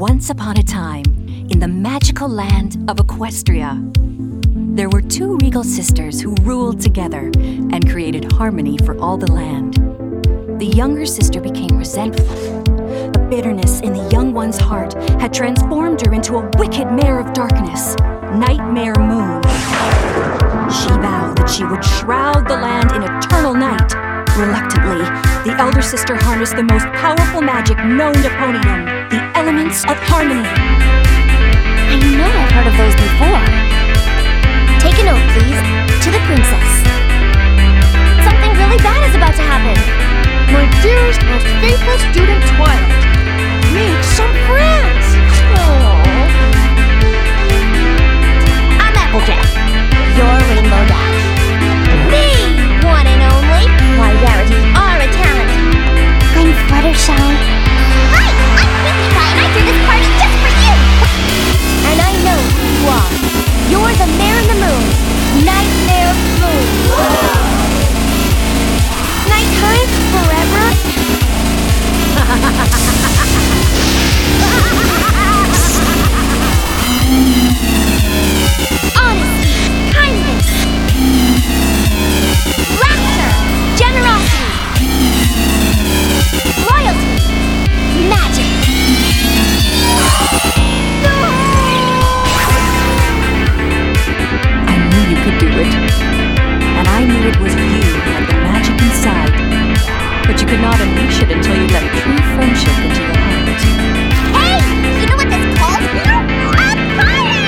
Once upon a time, in the magical land of Equestria, there were two regal sisters who ruled together and created harmony for all the land. The younger sister became resentful. The bitterness in the young one's heart had transformed her into a wicked mare of darkness, Nightmare Moon. She vowed that she would shroud the land in eternal night. Reluctantly, the elder sister harnessed the most powerful magic known to Ponydom, the elements of harmony. I know I've heard of those before. Take a note, please. To the princess. Something really bad is about to happen. My dearest, most faithful student, Twilight. Make some friends. Aww. I'm Applejack. You're Rainbow Dash. Me, one and only. Why, rarities are a talent. I'm Fluttershy. Hi, I'm Pinkie Pie, and I threw this party just for you. And I know who you are. You're the Mare in the Moon, Nightmare Moon. Nighttime forever? Honesty, kindness, laughter, generosity, loyalty, magic. I knew you could do it. And I knew it was you who had the magic inside. But you could not unleash it until you let true friendship into your heart. Hey! You know what this calls for? A party!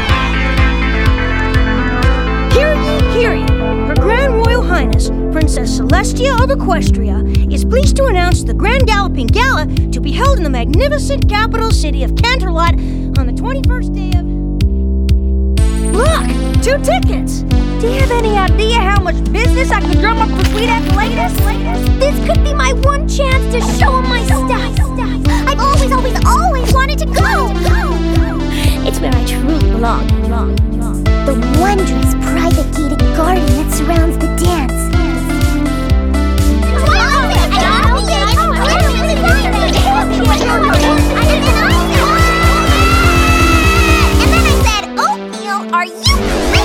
Hear ye, hear ye. Her Grand Royal Highness, Princess Celestia of Equestria, is pleased to announce the Grand Galloping Gala to be held in the magnificent capital city of Canterlot on the 21st day of... Look! 2 tickets! Do you have any idea how much business I could drum up for Sweet Applejack? This could be my one chance to show him my stuff. I've always wanted to go. It's where I truly belong. The wondrous private gated garden that surrounds the dance. And then I said, "Oatmeal, are you crazy?"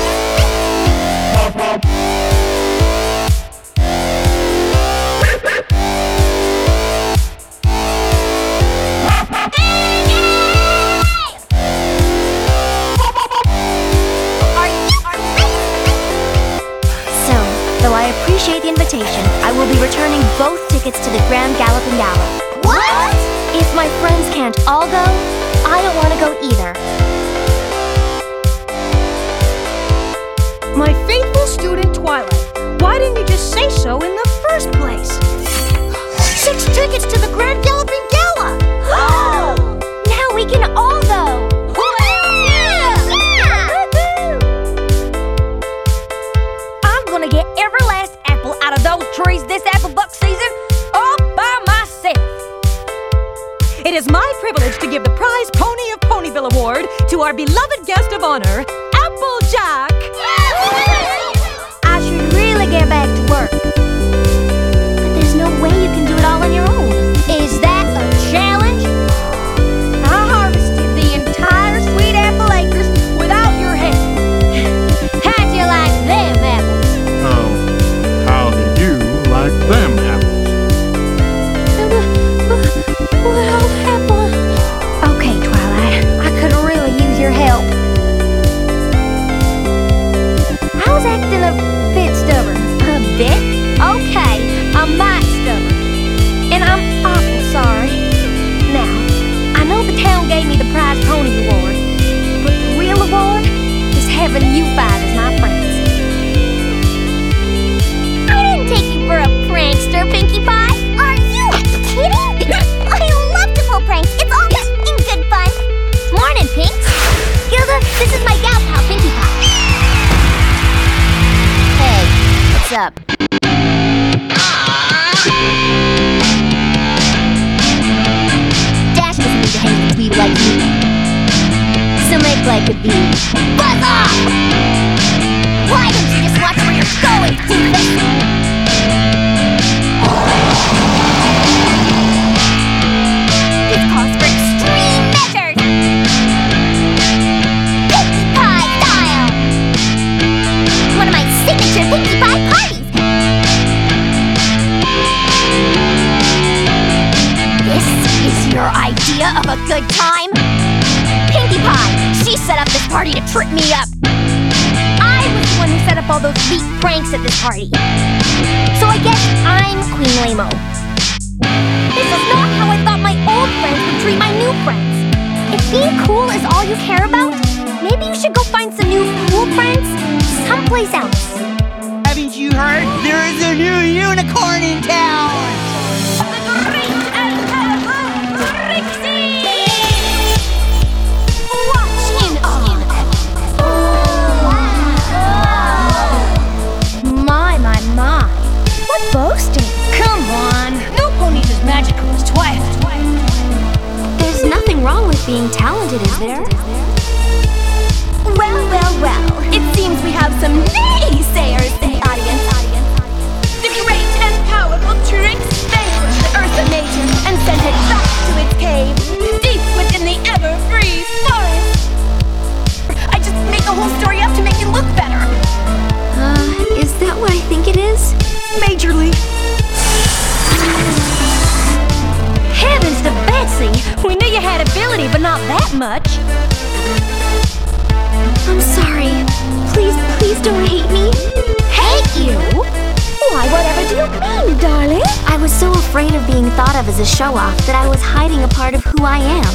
Though I appreciate the invitation, I will be returning both tickets to the Grand Galloping Gala. What? If my friends can't all go, I don't want to go either. My faithful student, Twilight, why didn't you just say so in the first place? 6 tickets to the Grand Galloping Gala! Now we can all go! I'm gonna get every last apple out of those trees this apple buck season all by myself. It is my privilege to give the prize Pony of Ponyville Award to our beloved guest of honor, Applejack. I should really get back to work. But there's no way you can do it all on your own. Is that a challenge? I harvested the entire Sweet Apple Acres without your help. How'd you like them apples? Oh, how do you like them apples? What old apple? Okay, Twilight, I could really use your help. I was acting a bit stubborn. A bit? Okay, I'm might stubborn. And I'm awful sorry. Now, I know the town gave me the prize pony award, but the real award is having you 5 as my friends. I didn't take you for a prankster, Pinkie Pie. Are you kidding? I love to pull pranks. It's all in good fun. Morning, Pinks. Gilda, this is my gal pal, Pinkie Pie. Hey, what's up? Dash doesn't need to hang with a dweeb like me. Some eggplant could be. Buzz off! Why don't you just watch where you're going, Doofus? This calls for extreme measures! pranks at this party. So I guess I'm Queen Lamo. This is not how I thought my old friends would treat my new friends. If being cool is all you care about, maybe you should go find some new cool friends someplace else. Haven't you heard? There is a new unicorn in town! The great and powerful Trixie! Watch in awe. My. What boasting? Come on! No pony's as magical as Twilight. There's nothing wrong with being talented, is there? Well. It seems we have some naysayers in the audience. The great and powerful Trix vanquished the Eartha Nature and sent it back to its cave, deep within the ever-free forest. I just made the whole story up to make it look better. Is that what I think it is? Majorly. Heavens to Betsy! We knew you had ability, but not that much. I'm sorry. Please don't hate me. Hate you? Why, whatever do you mean, darling? I was so afraid of being thought of as a show-off that I was hiding a part of who I am.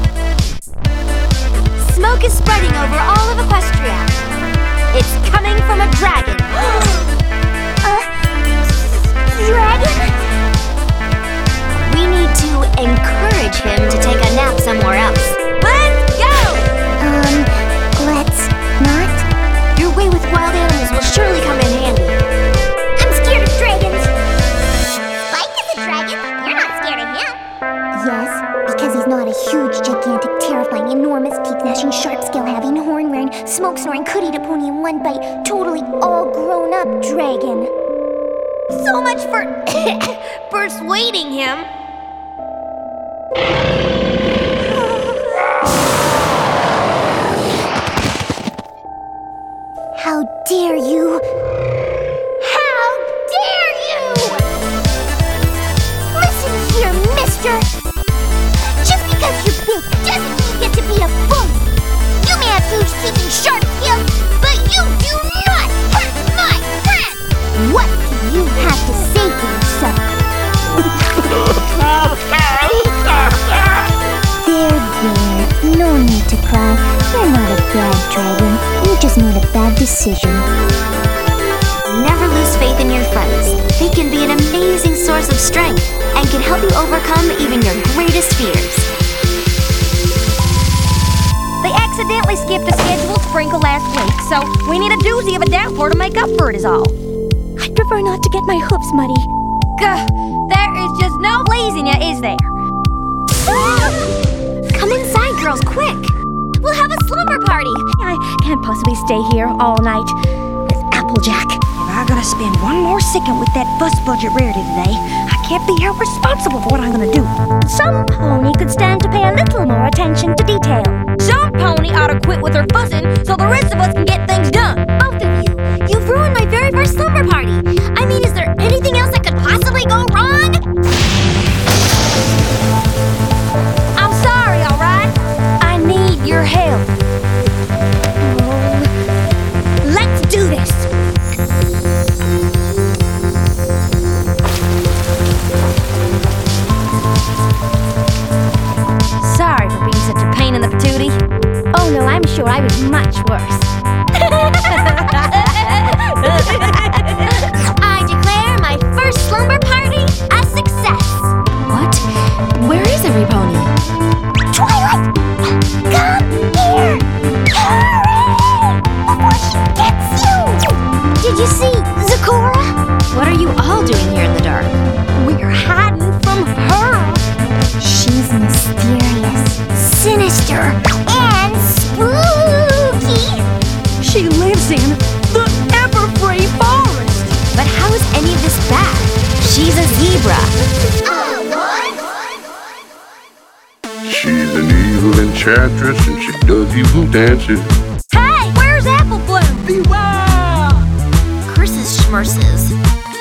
Smoke is spreading over all of Equestria. It's coming from a dragon. Dragon? We need to encourage him to take a nap somewhere else. Let's go! Let's not? Your way with wild animals will surely come in handy. I'm scared of dragons. Spike is a dragon. You're not scared of him. Yes, because he's not a huge, gigantic, terrifying, enormous, teeth-gnashing, sharp-scale-having, horn-wearing, smoke-snoring, could-eat-a-pony in one bite, totally all-grown-up dragon. So much for persuading him. How dare you! How dare you! Listen here, mister! Just because you're big doesn't mean you get to be a bully! You may have huge teeth and sharp skills, but you do not hurt my friends! What do you have to say for yourself? There, no need to cry. You're not a bad dragon. You just made a bad decision. Never lose faith in your friends. They can be an amazing source of strength and can help you overcome even your greatest fears. They accidentally skipped a scheduled sprinkle last week, so we need a doozy of a downpour to make up for it is all. I'd prefer not to get my hooves muddy. Gah, there is just no pleasing you, is there? Come inside, girls, quick! We'll have a slumber party! I can't possibly stay here all night with Applejack. If I gotta spend one more second with that bus budget rarity today, I can't be held responsible for what I'm gonna do. Some pony could stand to pay a little more attention to detail. Some pony ought to quit with her fussing so the rest of us can get things done. Both of you, you've ruined my very first slumber party. I mean, is there anything else that could possibly go wrong? I'm sorry, all right? I need your help. Let's do this. Sorry for being such a pain in the patootie. Oh no, I'm sure I was much worse. I declare my first slumber party a success. What? Where is every pony? Twilight! Come here! Hurry! Before she gets you! Did you see Zecora? What are you all doing here in the dark? We're hiding from her. She's mysterious, sinister, and spooky! She lives in the Everfree Forest. But how is any of this bad? She's a zebra. She's an evil enchantress and she does evil dances. Hey, where's Apple Bloom? Beware! Curses schmerses.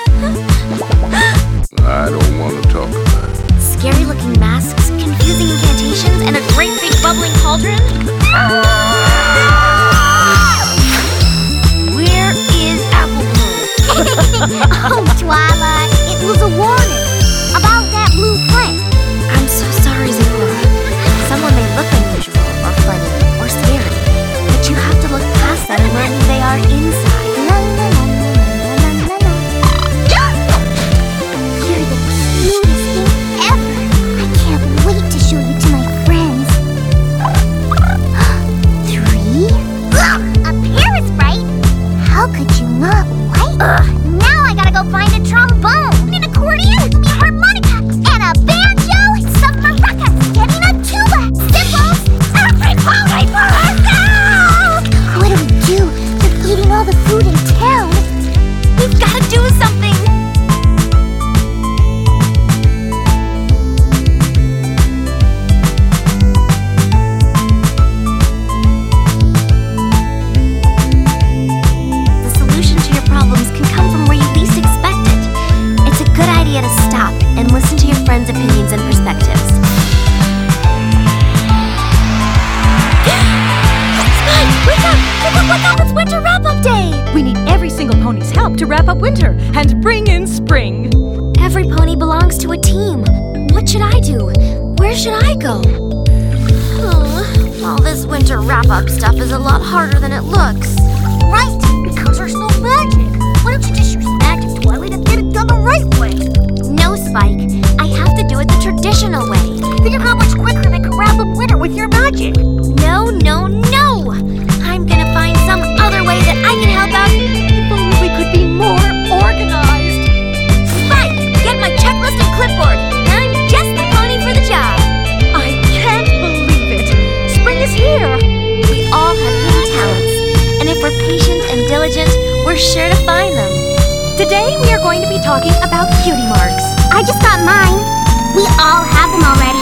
I don't want to talk about it. Scary looking masks, confusing incantations, and a great big bubbling cauldron? Where is Apple Bloom? Oh, Twilight, it was a warning about that blue flame. I'm so sorry, Zebra. Someone may look unusual or funny or scary, but you have to look past that and learn who they are inside. La la la la la la la. You're the cutest thing ever. I can't wait to show you to my friends. 3? A Paris, right? How could you not like? Now I gotta go find a trombone, an accordion, a harmonica, and a banjo, some maracas, getting a tuba, cymbals, everybody for a girl! What do we do with eating all the food in town? We've got to do something! The solution to your problems can come from where you least expect it. It's a good idea to stop and listen to your friends' opinions and perspectives. Spike, wake up! Wake up! It's Winter Wrap-Up Day! We need every single pony's help to wrap up winter and bring in spring. Every pony belongs to a team. What should I do? Where should I go? All this winter wrap-up stuff is a lot harder than it looks. Right, because there's no magic. Why don't you just use magic, Twilight, and get it done the right way? No, Spike. I have to do it the traditional way. Then you're how much quicker they can wrap up winter with your magic. No, no, no! I'm gonna find some other way that I can help out. If only we could be more organized. Spike, get my checklist and clipboard. I'm just the pony for the job. I can't believe it. Spring is here. We all have hidden talents, and if we're patient and diligent, we're sure to find them. Today we are going to be talking about cutie marks. I just got mine. We all have them already.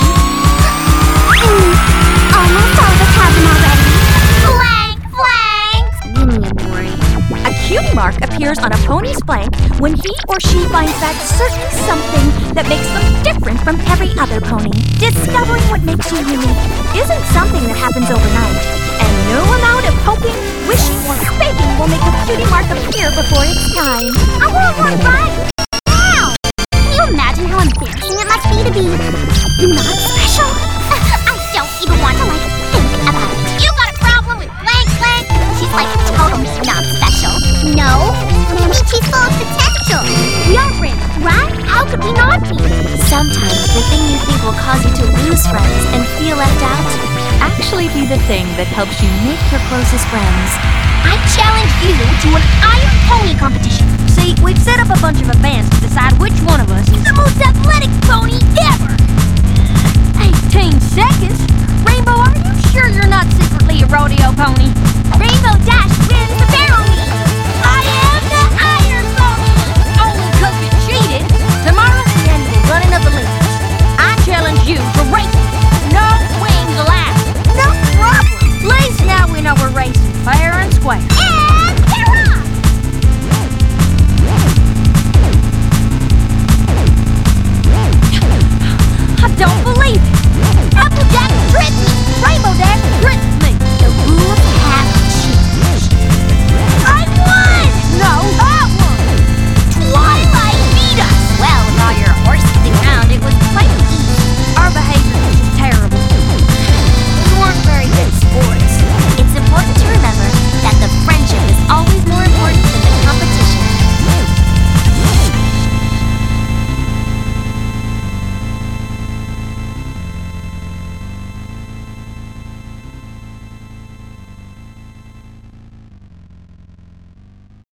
Almost all of us have them already. Flank, flank! Give me a break. A cutie mark appears on a pony's flank when he or she finds that certain something that makes them different from every other pony. Discovering what makes you unique isn't something that happens overnight, and no amount of hoping, wishing, or faking will make a cutie mark appear before it's time. I want one right now! Can you imagine how embarrassing it must be to be not special? I don't even want to, think about it. You got a problem with blank blank? She's totally not special. No, maybe she's full of potential. We are friends, right? How could we not be? Sometimes the thing you think will cause you to lose friends and feel left out Actually be the thing that helps you make your closest friends. I challenge you to an Iron Pony competition. See, we've set up a bunch of events to decide which one of us is The most athletic pony ever! 18 seconds? Rainbow, are you sure you're not secretly a rodeo pony?